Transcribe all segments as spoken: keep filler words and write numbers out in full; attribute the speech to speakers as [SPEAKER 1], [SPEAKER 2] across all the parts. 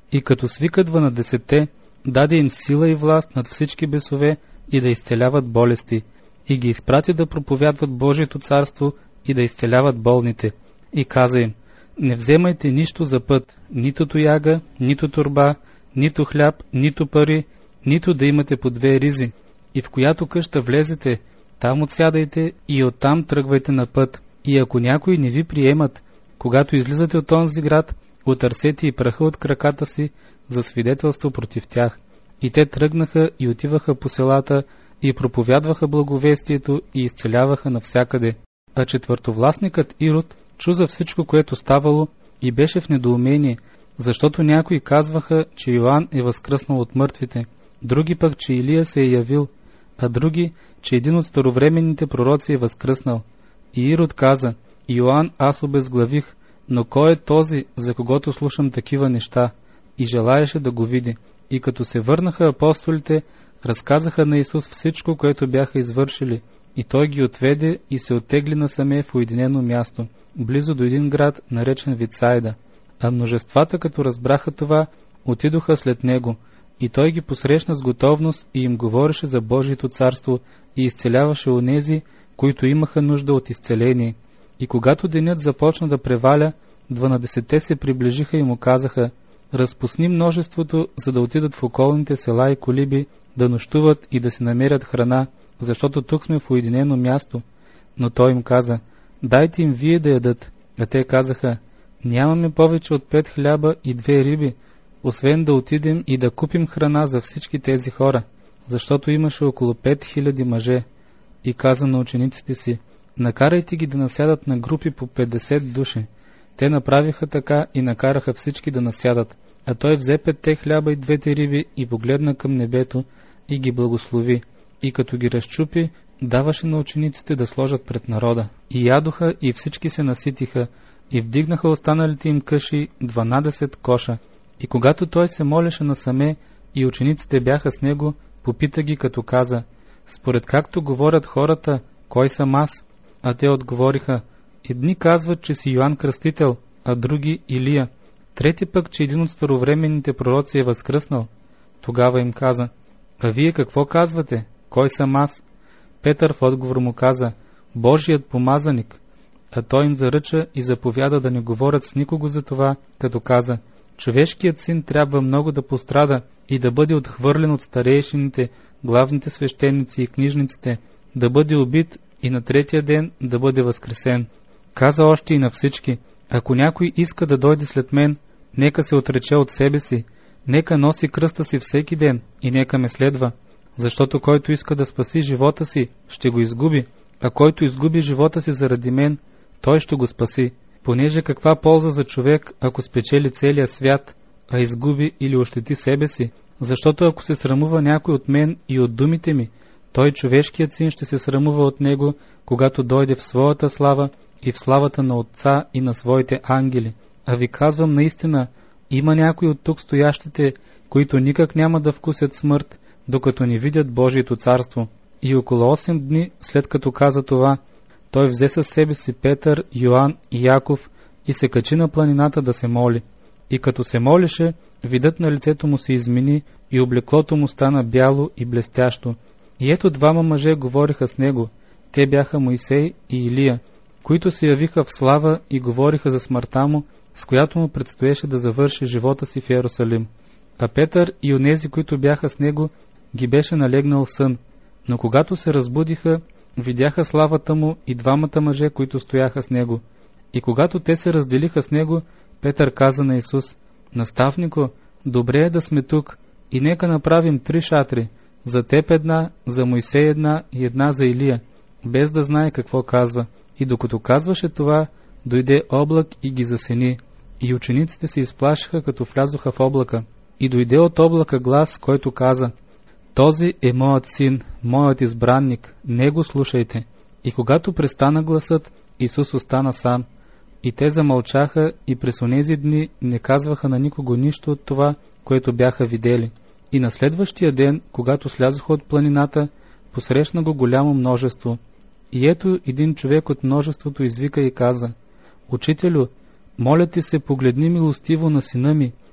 [SPEAKER 1] И като свика дванадесетте, даде им сила и власт над всички бесове и да изцеляват болести, и ги изпрати да проповядват Божието царство и да изцеляват болните. И каза им: не вземайте нищо за път, нито тояга, нито торба, нито хляб, нито пари, нито да имате по две ризи. И в която къща влезете, там отсядайте и оттам тръгвайте на път. И ако някои не ви приемат, когато излизате от онзи град, отърсете и праха от краката си за свидетелство против тях. И те тръгнаха и отиваха по селата и проповядваха благовестието и изцеляваха навсякъде. А четвъртовластникът Ирод чу за всичко, което ставало, и беше в недоумение, защото някои казваха, че Йоан е възкръснал от мъртвите, други пък, че Илия се е явил, а други, че един от старовременните пророци е възкръснал. И Ирод каза: Йоан аз обезглавих, но кой е този, за когото слушам такива неща? И желаеше да го види. И като се върнаха апостолите, разказаха на Исус всичко, което бяха извършили, и той ги отведе и се оттегли насаме в уединено място, близо до един град, наречен Витсайда. А множествата, като разбраха това, отидоха след него, и той ги посрещна с готовност и им говореше за Божието царство и изцеляваше онези, които имаха нужда от изцеление. И когато денят започна да преваля, дванадесетте се приближиха и му казаха: разпусни множеството, за да отидат в околните села и колиби, да нощуват и да си намерят храна, защото тук сме в уединено място. Но той им каза: дайте им вие да ядат. А те казаха: нямаме повече от пет хляба и две риби, освен да отидем и да купим храна за всички тези хора, защото имаше около пет хиляди мъже. И каза на учениците си: накарайте ги да насядат на групи по петдесет души. Те направиха така и накараха всички да насядат. А той взе петте хляба и двете риби и погледна към небето и ги благослови. И като ги разчупи, даваше на учениците да сложат пред народа. И ядоха и всички се наситиха, и вдигнаха останалите им къши дванадесет коша. И когато той се молеше насаме и учениците бяха с него, попита ги, като каза: според както говорят хората, кой съм аз? А те отговориха: едни казват, че си Йоан Кръстител, а други Илия, трети пък, че един от старовременните пророци е възкръснал. Тогава им каза: а вие какво казвате? Кой съм аз? Петър в отговор му каза: Божият помазаник. А той им заръча и заповяда да не говорят с никого за това, като каза: човешкият син трябва много да пострада и да бъде отхвърлен от старейшините, главните свещеници и книжниците, да бъде убит и на третия ден да бъде възкресен. Каза още и на всички: ако някой иска да дойде след мен, нека се отрече от себе си, нека носи кръста си всеки ден и нека ме следва, защото който иска да спаси живота си, ще го изгуби, а който изгуби живота си заради мен, той ще го спаси. Понеже каква полза за човек, ако спечели целия свят, а изгуби или ощети себе си? Защото ако се срамува някой от мен и от думите ми, той, човешкият син, ще се срамува от него, когато дойде в своята слава и в славата на Отца и на своите ангели. А ви казвам наистина, има някои от тук стоящите, които никак няма да вкусят смърт, докато не видят Божието царство. И около осем дни, след като каза това, той взе със себе си Петър, Йоан и Яков и се качи на планината да се моли. И като се молеше, видът на лицето му се измени и облеклото му стана бяло и блестящо. И ето двама мъже говориха с него. Те бяха Моисей и Илия, които се явиха в слава и говориха за смъртта му, с която му предстоеше да завърши живота си в Йерусалим. А Петър и онези, които бяха с него, ги беше налегнал сън. Но когато се разбудиха, видяха славата му и двамата мъже, които стояха с него. И когато те се разделиха с него, Петър каза на Исус: наставнико, добре е да сме тук и нека направим три шатри, за теб една, за Моисей една и една за Илия, без да знае какво казва. И докато казваше това, дойде облак и ги засени. И учениците се изплашиха, като влязоха в облака. И дойде от облака глас, който каза: този е моят син, моят избранник, него слушайте. И когато престана гласът, Исус остана сам. И те замълчаха и през онези дни не казваха на никого нищо от това, което бяха видели. И на следващия ден, когато слязоха от планината, посрещна го голямо множество. И ето един човек от множеството извика и каза: Учителю, моля ти се, погледни милостиво на сина ми,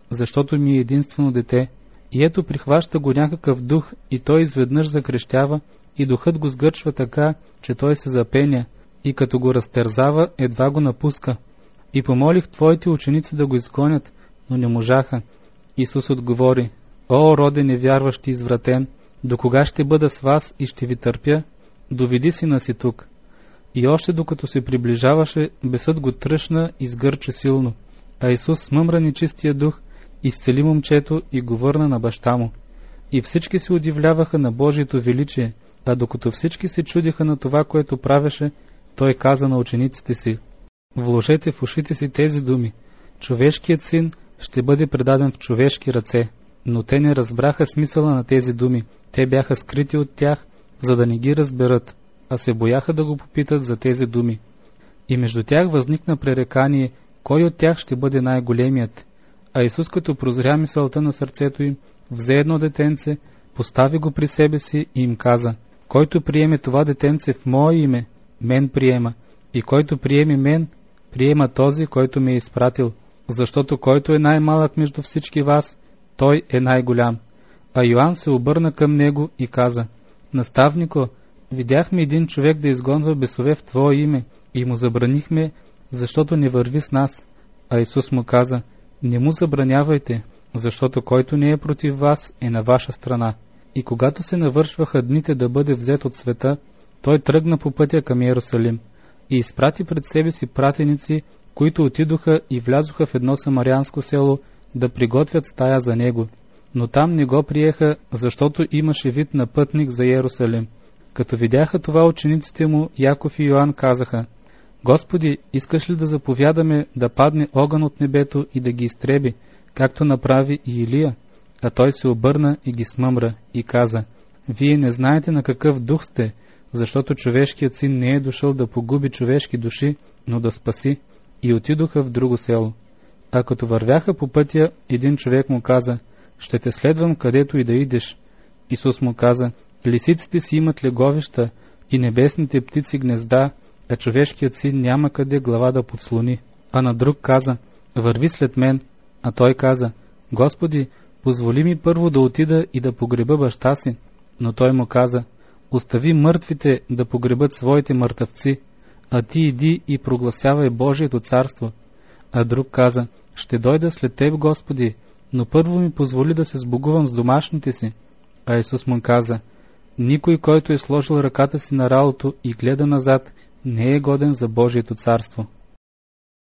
[SPEAKER 1] защото ми е единствено дете. И ето прихваща го някакъв дух и той изведнъж закрещява и духът го сгърчва така, че той се запеня и като го разтерзава, едва го напуска. И помолих твоите ученици да го изгонят, но не можаха. Исус отговори: О, роде невярващ и извратен, до кога ще бъда с вас и ще ви търпя? Доведи сина си тук. И още докато се приближаваше, бесът го тръшна и сгърча силно. А Исус смъмра нечистия дух, изцели момчето и го върна на баща му. И всички се удивляваха на Божието величие, а докато всички се чудиха на това, което правеше, той каза на учениците си: Вложете в ушите си тези думи. Човешкият син ще бъде предаден в човешки ръце. Но те не разбраха смисъла на тези думи. Те бяха скрити от тях, за да не ги разберат, а се бояха да го попитат за тези думи. И между тях възникна пререкание, кой от тях ще бъде най-големият. А Исус, като прозря мисълта на сърцето им, взе едно детенце, постави го при себе си и им каза: Който приеме това детенце в мое име, мен приема, и който приеме мен, приема този, който ме е изпратил, защото който е най-малък между всички вас, той е най-голям. А Йоан се обърна към него и каза: Наставнико, видяхме един човек да изгонва бесове в Твое име и му забранихме, защото не върви с нас. А Исус му каза: Не му забранявайте, защото който не е против вас, е на ваша страна. И когато се навършваха дните да бъде взет от света, той тръгна по пътя към Йерусалим и изпрати пред себе си пратеници, които отидоха и влязоха в едно самарянско село да приготвят стая за него. Но там не го приеха, защото имаше вид на пътник за Йерусалим. Като видяха това учениците му, Яков и Йоан казаха: Господи, искаш ли да заповядаме да падне огън от небето и да ги изтреби, както направи и Илия? А той се обърна и ги смъмра и каза: Вие не знаете на какъв дух сте, защото човешкият син не е дошъл да погуби човешки души, но да спаси. И отидоха в друго село. А като вървяха по пътя, един човек му каза: Ще те следвам където и да идеш. Исус му каза: Лисиците си имат леговища и небесните птици гнезда, а човешкият син няма къде глава да подслони. А на друг каза: Върви след мен. А той каза: Господи, позволи ми първо да отида и да погреба баща си. Но той му каза: Остави мъртвите да погребат своите мъртъвци, а ти иди и прогласявай Божието царство. А друг каза: Ще дойда след теб, Господи, но първо ми позволи да се сбогувам с домашните си. А Исус му каза: Никой, който е сложил ръката си на ралото и гледа назад, не е годен за Божието царство.